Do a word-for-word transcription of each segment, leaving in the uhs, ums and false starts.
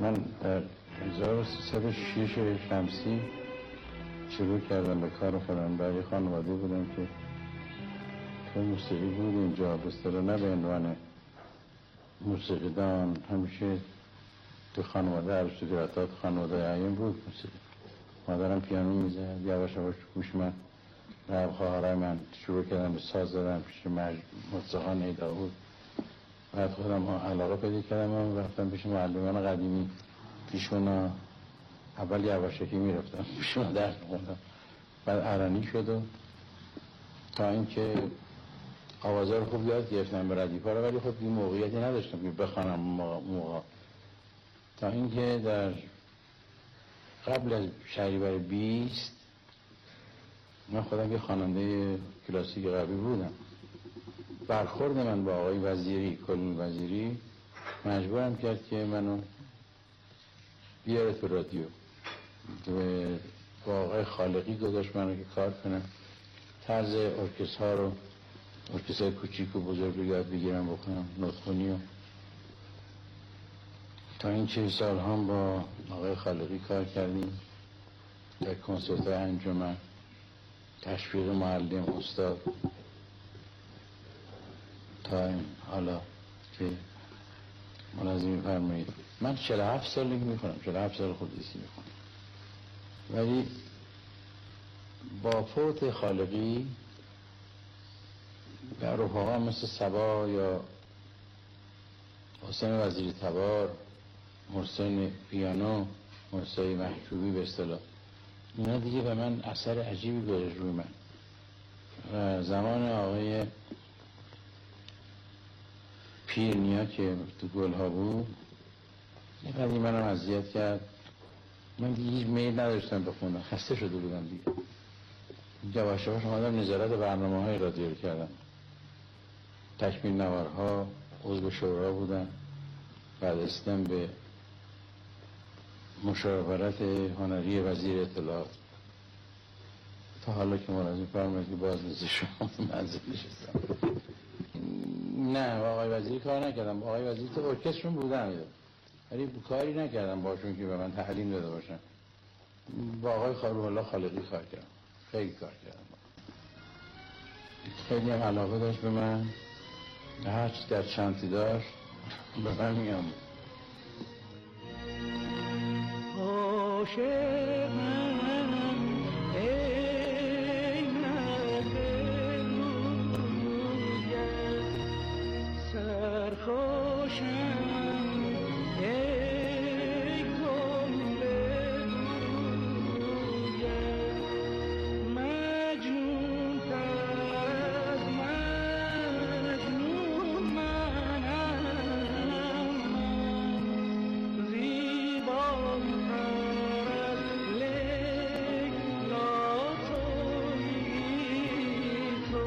من در هزار و سیصد و شش شمسی شروع کردم به کار خودم. برای خانواده بودم که تو موسیقی بود اینجا، به اصطلاح نه به عنوان موسیقیدان، همیشه تو خانواده ارستوکراتات خانواده عین بود موسیقی. مادرم پیانو میزد، یواش یواش گوش من رفت. خواهرای من شروع کردم به ساز زدن پیش موسیقان ایداود. بعد خودم علاقه پیدا کردم و رفتم پیش معلمان قدیمی. پیش اونا اول یواشکی میرفتم پیش اونا درس می‌خوندم، بعد ارانی شد و تا اینکه آوازا رو خوب یاد گرفتم به ردیفا رو، ولی خب این موقعیتی نداشتم که بخوانم موقع. تا اینکه در قبل از شهریور بیست من خودم یه خواننده کلاسیک قوی بودم. برخورد من با آقای وزیری، کلون وزیری، مجبورم کرد که منو بیاره تو رادیو. با آقای خالقی گذاشت منو که کار کنم، طرز ارکستر ها رو، ارکستر کوچیک و بزرگ رو یاد بگیرم بکنم، نطخونی و تا این چه سال هم با آقای خالقی کار کردیم در کنسرت انجمن، تشویق معلم استاد، تا این حالا که ملازمی فرمایید. من چهل و هفت سال نگه میخونم، چهل و هفت سال خودیسی میخونم، ولی با فوت خالقی در رفاقا مثل سبا یا حسین وزیری تبار، محسن پیانو، محسن محجوبی به اصطلاح، اینا دیگه به من اثر عجیبی گذاشت روی من. و زمان آقای پیرنیا که تو گلها بود یه قدری منم اذیت کرد. من دیگه هیچ میل نداشتم بخونم، خسته شده بودم دیگه. یواش یواش اومدم نظارت برنامه های رادیو رو کردم، تکمیل نوارها، عضو شورا بودم، بعد رسیدم به مشاورت هنری وزیر اطلاعات. تا حالا که ملازم فرمایید که باز نزد شما منزل نشستم. نه با آقای وزیری کار نکردم. آقای وزیری تو ارکسترشون بودم، ولی کاری نکردم باشون که به من تعلیم داده باشن. با آقای روح الله خالقی کار کردم، خیلی کار کردم. خیلی هم علاقه داشت به من، هرچی در چنتی داشت به من میام. عاشقم ای مرد رویت، سرخوشم ای گل رویت، مجنون تر از مجنون منم، زیباتر از لیلا تویی تو.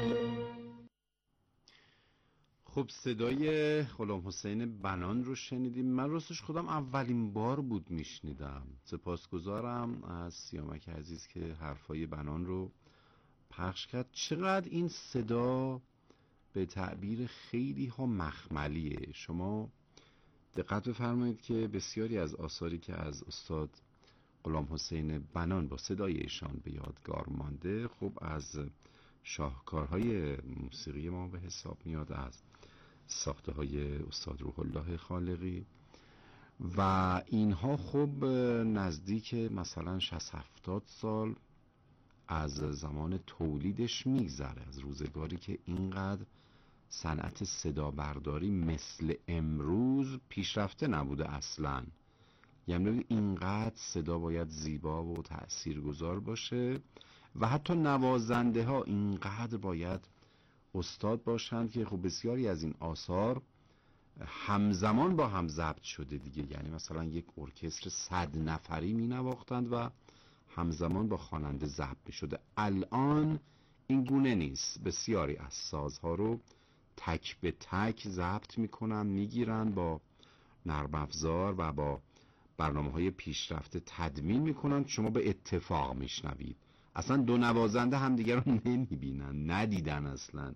خب صدای غلام حسین بنان رو شنیدیم. من راستش خودم اولین بار بود میشنیدم. سپاسگزارم از سیامک عزیز که حرفای بنان رو پخش کرد. چقدر این صدا به تعبیر خیلی ها مخملیه. شما دقت بفرمایید که بسیاری از آثاری که از استاد غلام حسین بنان با صدای ایشان به یادگار مانده، خب از شاهکارهای موسیقی ما به حساب میاد، از ساخته های استاد روح الله خالقی و اینها خب نزدیک مثلا شصت هفتاد سال از زمان تولیدش میگذره، از روزگاری که اینقدر صنعت صدا برداری مثل امروز پیشرفته نبوده اصلا. یعنی اینقدر صدا باید زیبا و تأثیرگذار باشه و حتی نوازنده ها اینقدر باید استاد باشند که خب بسیاری از این آثار همزمان با هم ضبط شده دیگه. یعنی مثلا یک ارکستر صد نفری می نواختند و همزمان با خواننده ضبط می شده. الان این گونه نیست. بسیاری از سازها رو تک به تک ضبط می کنن، می گیرن، با نرم افزار و با برنامه های پیشرفته تدوین می کنن. شما به اتفاق می شنوید. اصلا دو نوازنده همدیگر رو نمی بینن، ندیدن اصلا.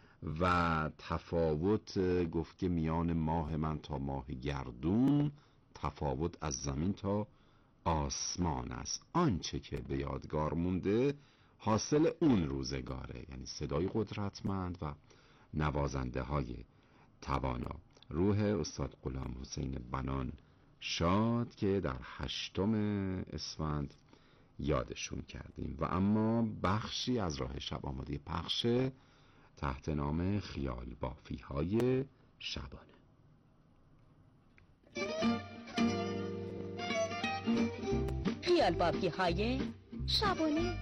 و تفاوت گفت که میان ماه من تا ماه گردون تفاوت از زمین تا آسمان است. آنچه که به یادگار مونده حاصل اون روزگاره، یعنی صدای قدرتمند و نوازنده های توانا. روح استاد غلام حسین بنان شاد که در هشتم اسفند یادشون کردیم. و اما بخشی از راه شب آماده پخش تحت نام خیال بافی های شبانه. خیال بافی های شبانه.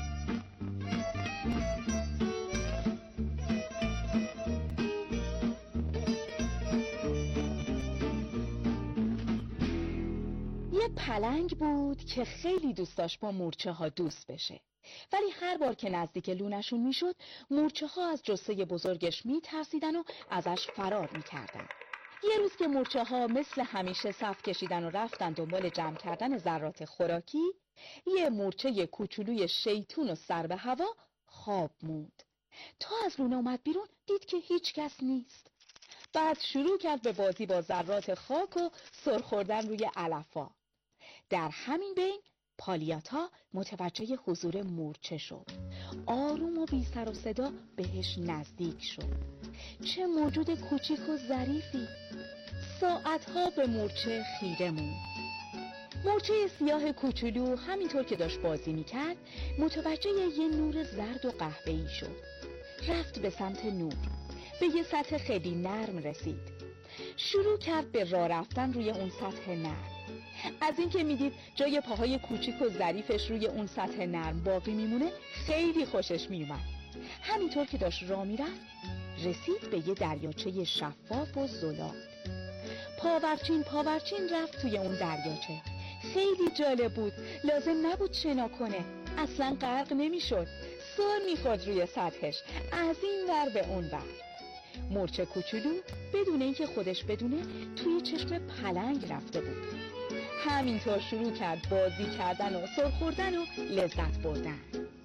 یه پلنگ بود که خیلی دوست داشت با مورچه ها دوست بشه، ولی هر بار که نزدیک لونشون میشد مورچه ها از جثه بزرگش میترسیدن و ازش فرار میکردن. یه روز که مورچه ها مثل همیشه صف کشیدن و رفتن دنبال جمع کردن ذرات خوراکی، یه مورچه کوچولوی شیطون و سر به هوا خواب موند. تا از لونه اومد بیرون دید که هیچ کس نیست. بعد شروع کرد به بازی با ذرات خاک و سر خوردن روی علفا. در همین بین پالیاتا متوجه حضور مورچه شد. آروم و بی سر و صدا بهش نزدیک شد. چه موجود کوچیک و ظریفی. ساعتها به مورچه خیره موند. مورچه سیاه کوچولو همینطور که داشت بازی میکرد متوجه یه نور زرد و قهوه‌ای شد. رفت به سمت نور. به یه سطح خیلی نرم رسید. شروع کرد به راه رفتن روی اون سطح نرم. از اینکه میدید جای پاهای کوچیک و ظریفش روی اون سطح نرم باقی میمونه خیلی خوشش میومد. همینطور که داشت راه میرفت رسید به یه دریاچه شفاف و زلال. پاورچین پاورچین رفت توی اون دریاچه. خیلی جالب بود. لازم نبود شنا کنه. اصلا غرق نمیشد. سر میخورد روی سطحش از این ور به اون ور. مورچه کوچولو بدون اینکه خودش بدونه توی چشم پلنگ رفته بود. همینطور شروع کرد بازی کردن و سر خوردن و لذت بردن.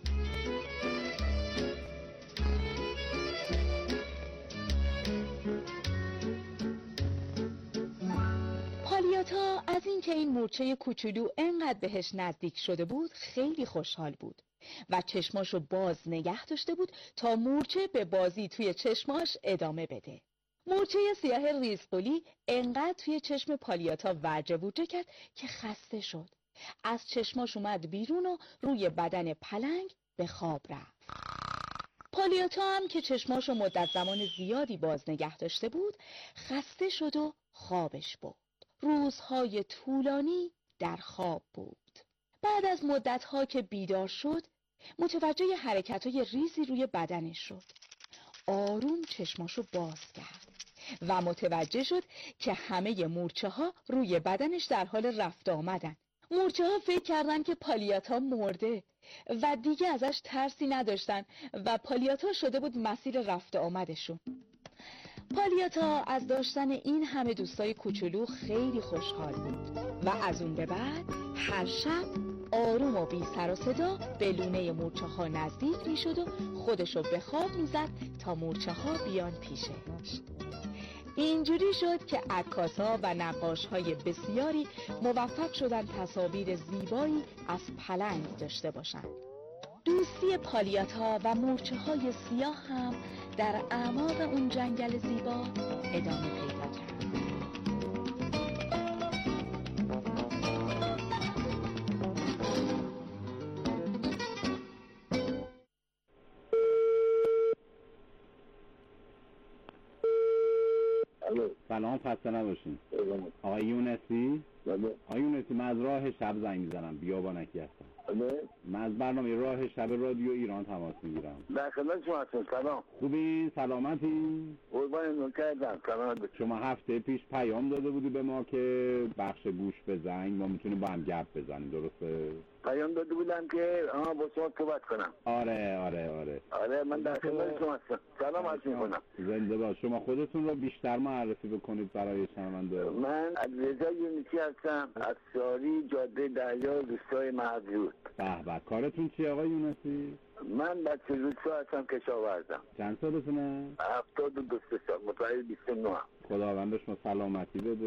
پالیاتا از اینکه این مورچه کوچولو انقدر بهش نزدیک شده بود خیلی خوشحال بود و چشماشو باز نگه داشته بود تا مورچه به بازی توی چشماش ادامه بده. مورچه سیاه ریزقلی انقدر توی چشم پالیاتا وجه وجه کرد که خسته شد. از چشماش اومد بیرون و روی بدن پلنگ به خواب رفت. پالیاتا هم که چشماشو مدت زمان زیادی باز نگه داشته بود خسته شد و خوابش برد. روزهای طولانی در خواب بود. بعد از مدتها که بیدار شد متوجه حرکتهای ریزی روی بدنش شد. آروم چشماشو باز کرد و متوجه شد که همه مورچه ها روی بدنش در حال رفت آمدن. مورچه ها فکر کردن که پالیاتا مرده و دیگه ازش ترسی نداشتن و پالیاتا شده بود مسیر رفت آمدشون. پالیاتا از داشتن این همه دوستای کوچولو خیلی خوشحال بود و از اون به بعد هر شب آروم و بی سر و صدا به لونه مورچه ها نزدیک می شد و خودشو به خواب می زد تا مورچه ها بیان پیشش. اینجوری شد که عکاسا و نقاشهای بسیاری موفق شدن تصاویر زیبایی از پلنگ داشته باشند. دوستی پالیاتا و مورچه های سیاه هم در اعماق اون جنگل زیبا ادامه پیدا کرد. سلام، خسته نباشین. آقای یونسی؟ بله. آقای یونسی، من از راه شب زنگ میزنم، بیابانکی هستم. بله. من از برنامه راه شب رادیو ایران تماس میگیرم. در خدمت شما هستم. سلام. خوبین؟ سلامتی؟ قربان نوکرتم. سلامت باشید. شما هفته پیش پیام داده بودی به ما که بخش گوش به زنگ ما میتونیم با هم گپ بزنیم، درسته؟ پیام داده بودم که آها با شما صحبت کنم. آره آره آره آره من در خدمت شما هستم. سلام عرض می‌کنم. زنده باد. شما خودتون رو بیشتر معرفی بکنید برای شنونده. من رضا یونسی هستم از ساری جاده دریا روستای مهدود. به به. کارتون چیه آقای یونسی؟ من بچه روستا هستم، کشاورزم. چند سالتونه؟ هفتاد و دو سال، متولد بیست و نه. خداوند شما سلامتی بده.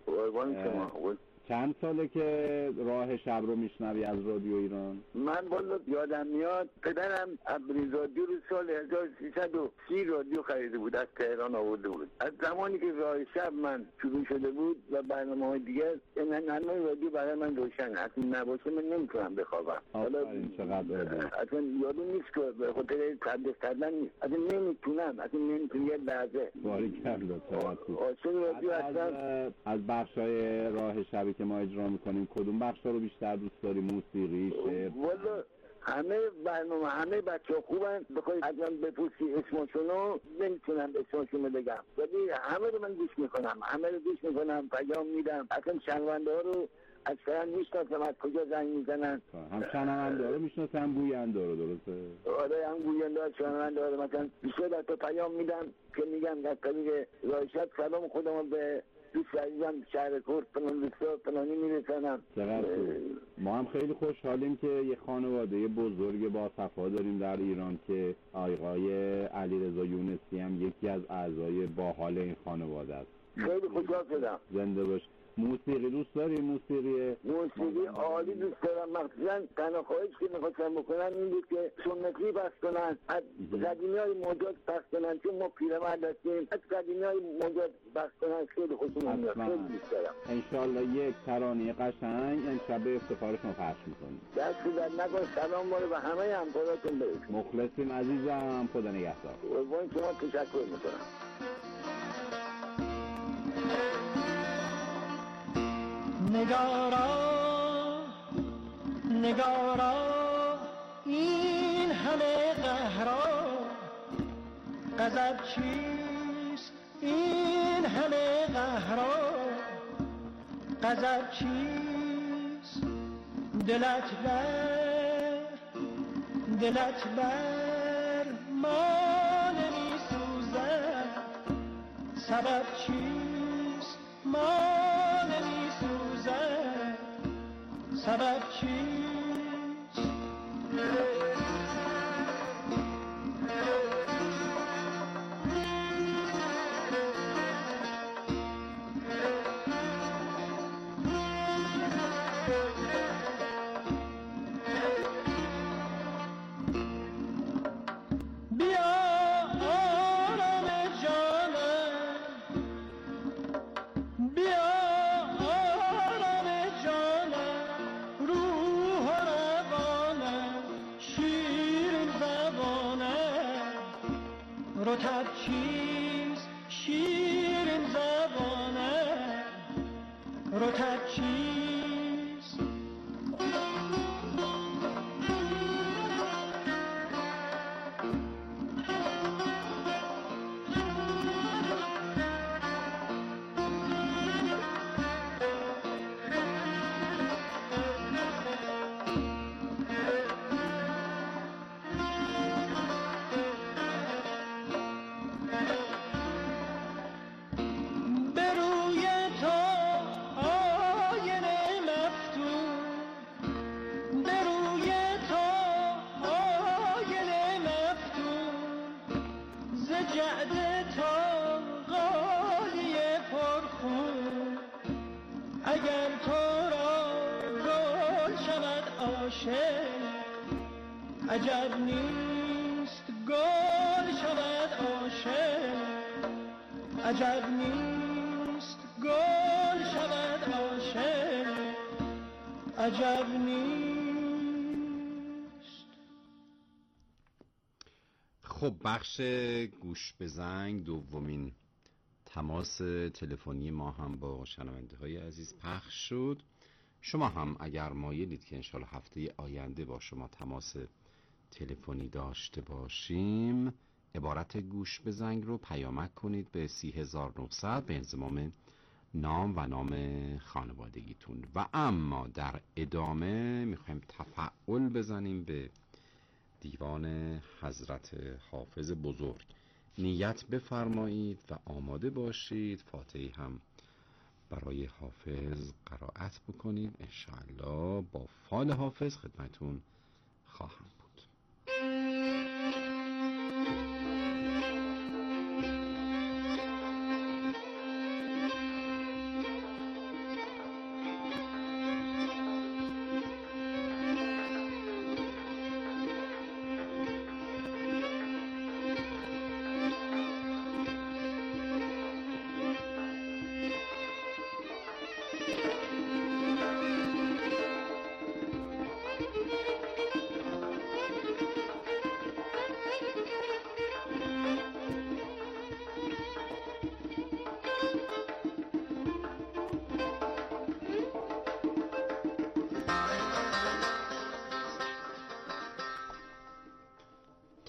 قربان شما. چند ساله که راه شب رو میشنوی از رادیو ایران؟ من والا یادم میاد پدرم اولین رادیو رو سال هزار و سیصد و سی رادیو خریده بود، از تهران آورده بود. از زمانی که راه شب من شروع شده بود و برنامه های دیگر، ننمای رادیو برای من روشن، اصلا نباشه من نمیتونم بخوابم. حالا چقدر اصلا یادم نیست که به خاطر تدریس کردن نیست، اصلا نمیتونم، اصلا نمیتونم یه لحظه. باریکلا چقدر خوب. عاشق رادیو هستم. از از بخشای راه شبی که ما اجرا میکنیم کدوم بخشا رو بیشتر دوست داری؟ موسیقی، شعر؟ والا همه برنامه، همه بچه ها خوبن. بخوای از من بپرسی اسمشونو نمیتونم اسمشون رو بگم، ولی همه رو من گوش میکنم، همه رو گوش میکنم، پیام میدم. اصلا شنونده ها رو اصلا میشناسم از کجا زنگ میزنن. هم شنونده ها رو میشناسم، هم گوینده رو. درسته؟ آره، هم گوینده ها، شنونده ها رو. مثلا بیشتر تا پیام میدم که میگم از طریق راه شب سلام خودمو به دوست عزیزم شهر کرد فلان دوستا فلانی میرسنم. ما هم خیلی خوشحالیم که یه خانواده بزرگ با صفا داریم در ایران که آقای علیرضا یونسی هم یکی از اعضای باحال این خانواده است. خیلی خوشحال شدم. زنده باش. موسیقی دوست داری؟ موسیقی موسیقی عالی دوست دارم. مخصوصا تنها خواهش که میخواستم بکنم این بود که سنتی پخش کنن، از قدیمی های موجود پخش کنن، چون ما پیرمرد هستیم، از قدیمی های موجود پخش کنن. خیلی خوشم میاد، خیلی دوست دارم. انشالله یک ترانه قشنگ امشب به افتخار شما پخش میکنیم. دست در نکن. سلام باره به همه همکاراتون برسید. مخلصیم عزیزم، خدا نگهدار. قربان شما، تشکر میکنم. نگارا نگارا این همه قهرا، غضب چیست این همه قهرا، غضب چیست دلت بر دلت بر ما نمی سوزد، سبب چیست ما سبب چیست؟ رطب چیست شیرین زبانه، رطب چیست؟ عجب نیست گل شود عاشق، عجب نیست گل شود عاشق، عجب نیست. خب بخش گوش به زنگ، دومین تماس تلفنی ما هم با شنونده های عزیز پخش شد. شما هم اگر مایلید که انشالله هفته آینده با شما تماس تلفنی داشته باشیم، عبارت گوش به زنگ رو پیامک کنید به سی هزار و نهصد به انضمام نام و نام خانوادگیتون. و اما در ادامه میخوایم تفعل بزنیم به دیوان حضرت حافظ بزرگ. نیت بفرمایید و آماده باشید فاتحه هم برای حافظ قرائت بکنید. انشاءالله با فال حافظ خدمتون خواهم بود.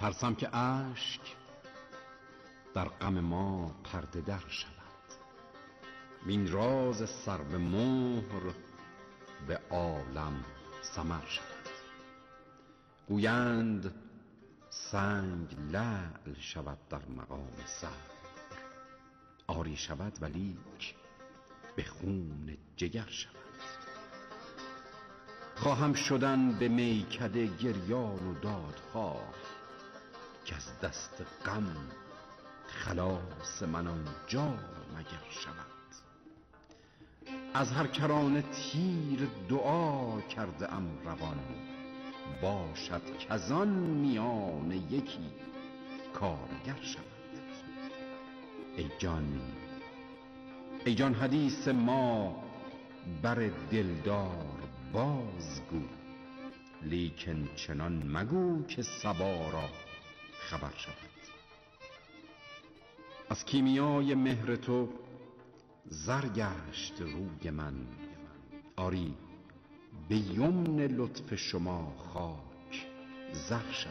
ترسم که اشک در غم ما پرده در شود، وین راز سر به مهر به عالم سمر شود. گویند سنگ لعل شود در مقام صبر، آری شود ولیک به خون جگر شود. خواهم شدن به میکده گریان و دادخواه، که از دست غم خلاص من آنجا مگر شود. از هر کرانه تیر دعا کرده ام روان، باشد کزان میان یکی کارگر شود. ای جان ای جان حدیث ما بر دلدار بازگو، لیکن چنان مگو که صبا را خبر شود. از کیمیای مهر تو زر گشت روی من، آری به یمن لطف شما خاک زر شود.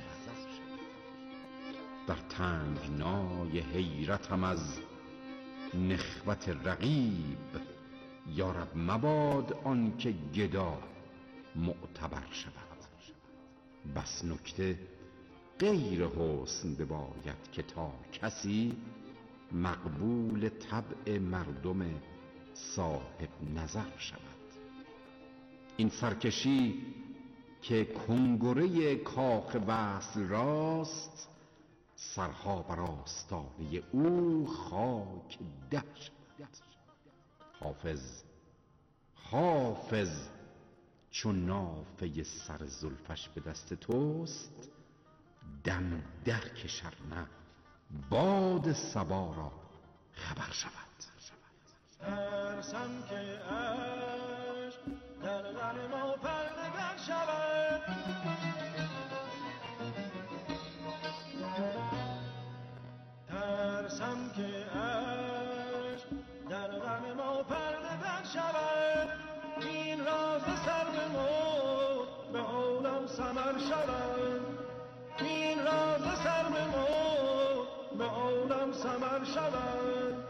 در تنگنای حیرتم از نخوت رقیب، یارب مباد آن که گدا معتبر شود. بس نکته غیر حسن بباید که تا کسی، مقبول طبع مردم صاحب نظر شود. این سرکشی که کنگره کاخ وصل راست، سرها بر آستانه او خاک ده شود. حافظ حافظ چون نافه سر زلفش به دست توست، دم در کشر نه باد صبا را خبر شود. ترسم که عشق در غم ما پرده شود، ترسم که عشق در غم ما پرده شود. این راز سر به مهر به عالم سمر شود، این راز سر به مهر به عالم سمر شود.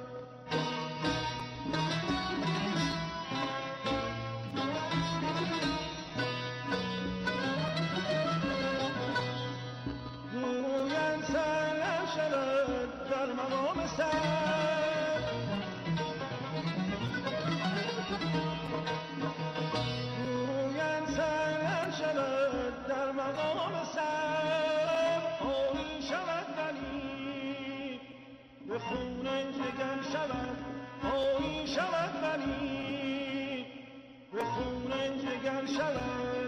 گویند سر شود در مقام سر، گویند سر شود در مقام سر. آیی شود ولی به خون جگر شود، آیی شود ولی به خون جگر شود.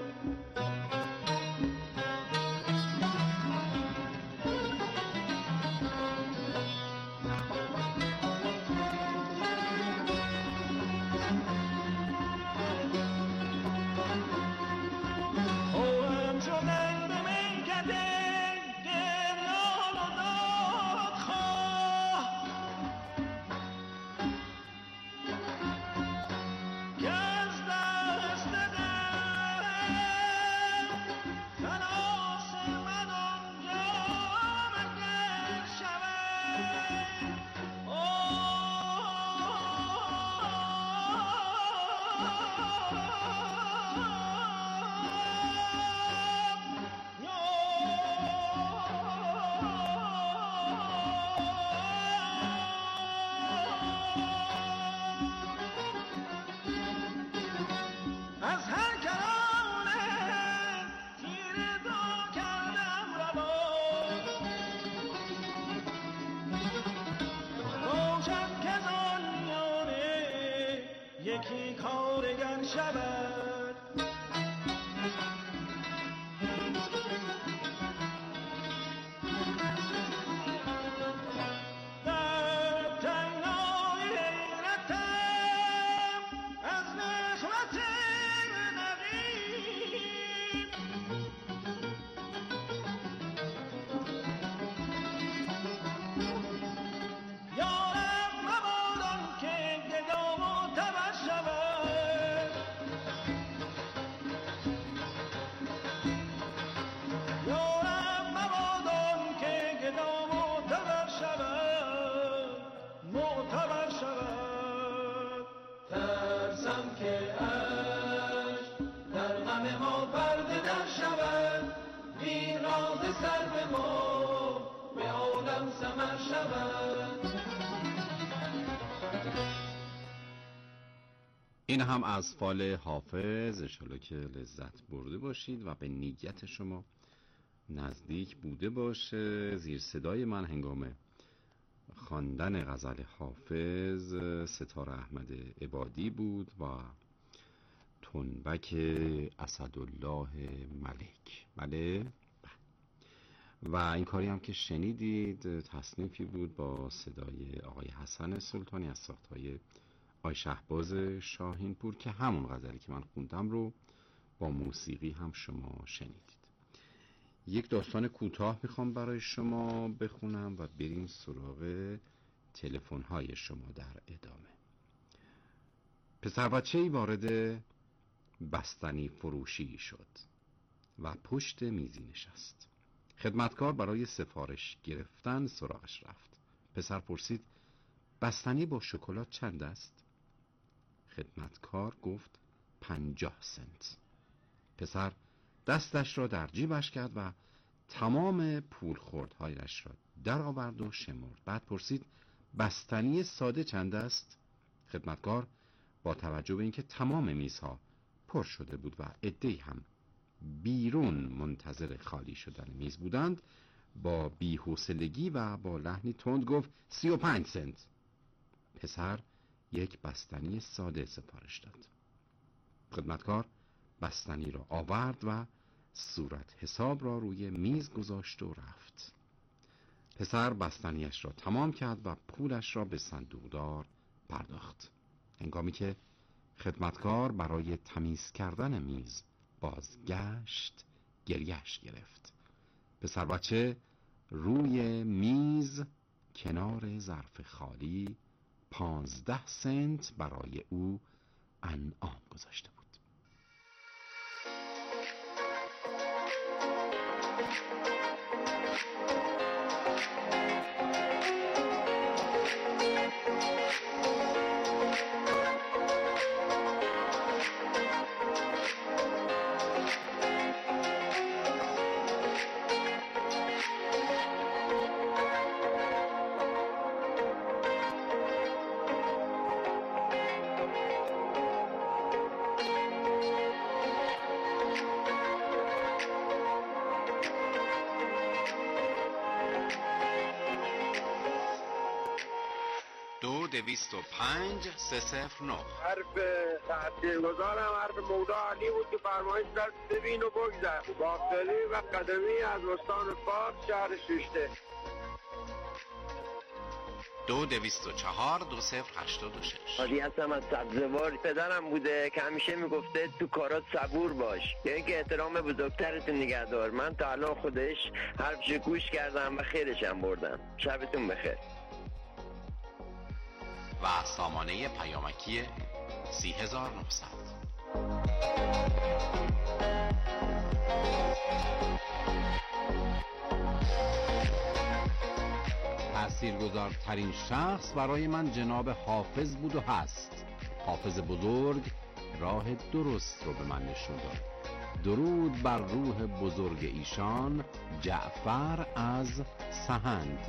یکی کارگر شود. در تنگنای حیرتم از نخوت ندید، یارب مبادان که گدا معتبر شود. این هم از فال حافظ. انشالله که لذت برده باشید و به نیت شما نزدیک بوده باشه. زیر صدای من هنگام خواندن غزل حافظ ستاره احمد عبادی بود و تنبک اسدالله ملک. بله. و این کاری هم که شنیدید تصنیفی بود با صدای آقای حسن سلطانی از ساختهای آقای شهباز شاهینپور که همون غزلی که من خوندم رو با موسیقی هم شما شنیدید. یک داستان کوتاه میخوام برای شما بخونم و بریم سراغ تلفن‌های شما در ادامه. پسر بچه‌ای وارد بستنی فروشی شد و پشت میزی نشست. خدمتکار برای سفارش گرفتن سراغش رفت. پسر پرسید بستنی با شکلات چند است؟ خدمتکار گفت پنجاه سنت. پسر دستش را در جیبش کرد و تمام پول خوردهایش را در آورد و شمرد. بعد پرسید بستنی ساده چند است؟ خدمتکار با توجه به اینکه تمام میزها پر شده بود و عده‌ای هم بیرون منتظر خالی شدن میز بودند با بی‌حوصلگی و با لحنی تند گفت سی و پنج سنت. پسر یک بستنی ساده سفارش داد. خدمتکار بستنی را آورد و صورت حساب را روی میز گذاشت و رفت. پسر بستنیش را تمام کرد و پولش را به صندوقدار پرداخت. هنگامی که خدمتکار برای تمیز کردن میز بازگشت گریه‌اش گرفت. پسر بچه روی میز کنار ظرف خالی پانزده سنت برای او انعام گذاشته بود. دویست و پنج سه صفر نه. حرف تاثیرگذارم حرف مولا علی بود که فرمایش کرد ببین و بگذر. باختری و قدمی از استان فارس شهر شیشته. دو دویست و چهار دو صفر هشتاد و شش. حالی هستم از سبزوار. پدرم بوده که همیشه میگفته تو کارات صبور باش، یعنی که احترام بزرگترت نگه دار. من تا الان خودش حرفش گوش کردم و خیرشم بردم. شبتون بخیر. و سامانه پیامکی سی هزار و نهصد. تأثیرگذارترین شخص برای من جناب حافظ بود و هست. حافظ بزرگ راه درست رو به من نشون داد. درود بر روح بزرگ ایشان، جعفر از سهند.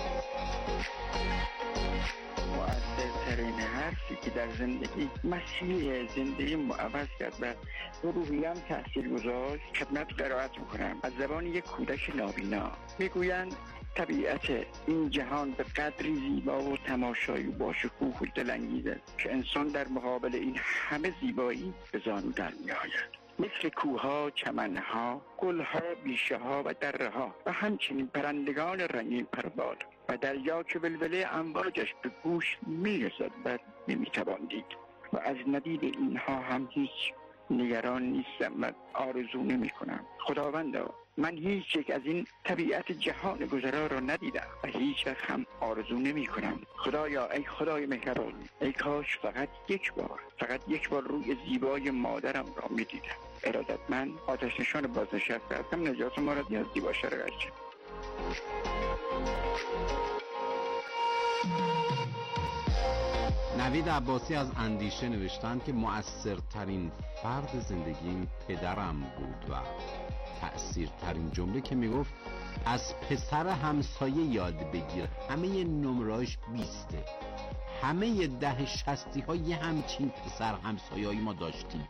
مؤثرترین حرفی که در زندگی مسیر زندگی معوض کرد و روحیم تأثیر گذاشت خدمت قرائت میکنم از زبان یک کودک نابینا. میگویند طبیعت این جهان به قدری زیبا و تماشایی و باشکوه و دلانگیز است که انسان در مقابل این همه زیبایی به زانو در میآید. مثل کوها، چمنها، گلها، بیشه‌ها و دره‌ها و همچنین پرندگان رنگین پربال و دریا که ولوله امواجش به گوش میرسد و نمیتوان دید. و از ندید اینها هم هیچ نگران نیستم و آرزو نمی کنم. خداوندا، من هیچ یک از این طبیعت جهان گذرا را ندیدم و هیچ وقت هم آرزو نمی کنم. خدایا، ای خدای مهربان، ای کاش فقط یک بار فقط یک بار روی زیبای مادرم را می دیدم. ارادتمند، آتش نشان بازنشسته هستم. نجات مرادی از زیبا شرقچه. نوید عباسی از اندیشه نوشتند که مؤثرترین فرد زندگیم پدرم بود و تأثیرترین جمله که میگفت از پسر همسایه یاد بگیر، همه نمراش بیسته، همه ده شستی ها یه همچین پسر همسایه‌ای ما داشتیم.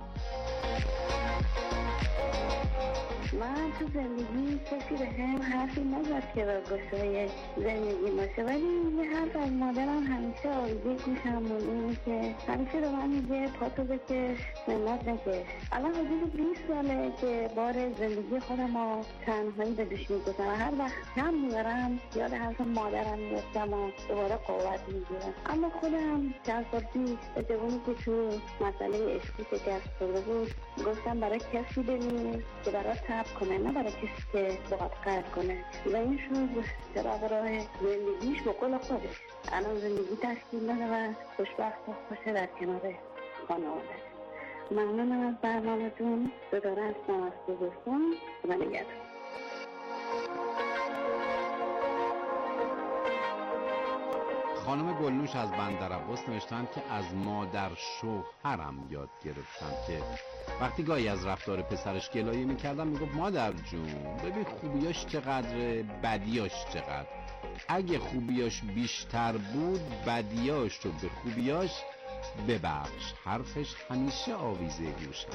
من تو زندگی کسی به هم حرفی نزد که راگوشای زندگی باشه، ولی یه حرف از مادرم همیشه آویزه گوشم مونده اینه که همیشه به من میگه پاتو بکش منت نکش. الان حدود بیست ساله که بار زندگی خودم رو تنهایی به دوش میگذارم و هر وقت هم میبرم یاد حرف مادرم میفتم و دوباره قوت میگیرم. اما خودم چند سال پیش به جوانی که تو مسئله عشقی شکست خورده بود گفتم برای کسی ببین که برای تب کنه، نه برای کسی که باید قرد کنه، و این شد چراغ راه زندگیش با قول خودش. الان زندگی تشکیل داده و خوشبخت و خوشه در کنار خانواده. ممنونم از برنامه‌تون. صداره هستم از خوزستان و نگهدار. خانم گلنوش از بندرعباس نوشتن که از مادر شوهرم یاد گرفتم که وقتی گاهی از رفتار پسرش گلایه میکردم میگفت مادر جون ببین خوبیاش چقدر، بدیاش چقدر. اگه خوبیاش بیشتر بود بدیاش رو به خوبیاش ببخش. حرفش همیشه آویزه گوشم.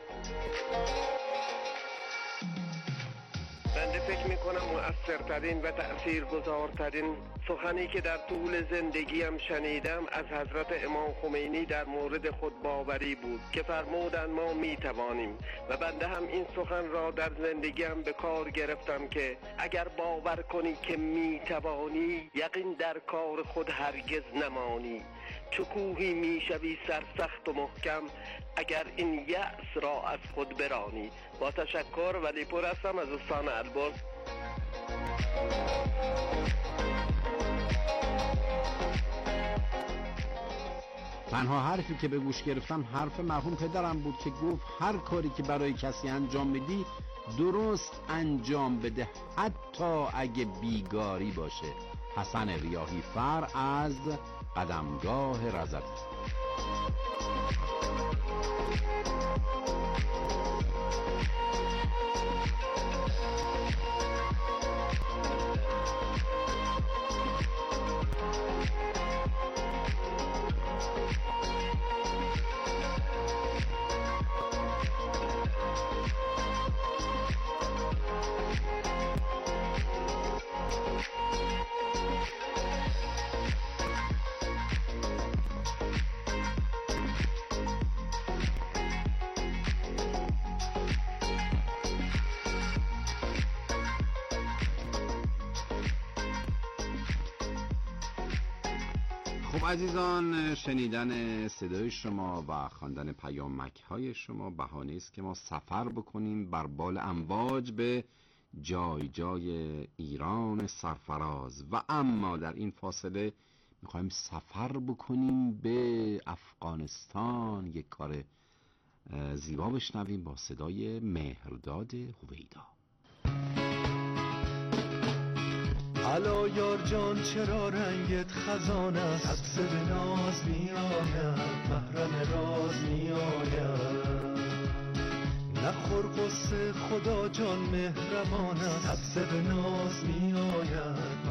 بنده فکر میکنم مؤثرترین و تأثیرگذارترین سخنی که در طول زندگیم شنیدم از حضرت امام خمینی در مورد خودباوری بود که فرمودند ما میتوانیم، و بنده هم این سخن را در زندگیم به کار گرفتم که اگر باور کنی که میتوانی یقین در کار خود هرگز نمانی. چو کوهی میشوی سرسخت و محکم اگر این یأس را از خود برانی. با تشکر، ولی پور هستم از استان البرز. تنها حرفی که به گوش گرفتم حرف مرحوم پدرم بود که گفت هر کاری که برای کسی انجام بدی درست انجام بده، حتی اگه بیگاری باشه. حسن ریاحی فر از قدمگاه رضوی. خب عزیزان، شنیدن صدای شما و خواندن پیامک های شما بهانه است که ما سفر بکنیم بر بال امواج به جای جای ایران سرفراز. و اما در این فاصله میخوایم سفر بکنیم به افغانستان، یک کار زیبا بشنویم با صدای مهرداد هویدا. الا یار جان چرا رنگت خزان است، حبس به ناز می آید، محرم راز می آید. نخور قصه خدا جان مهربان است، حبس به ناز می آید.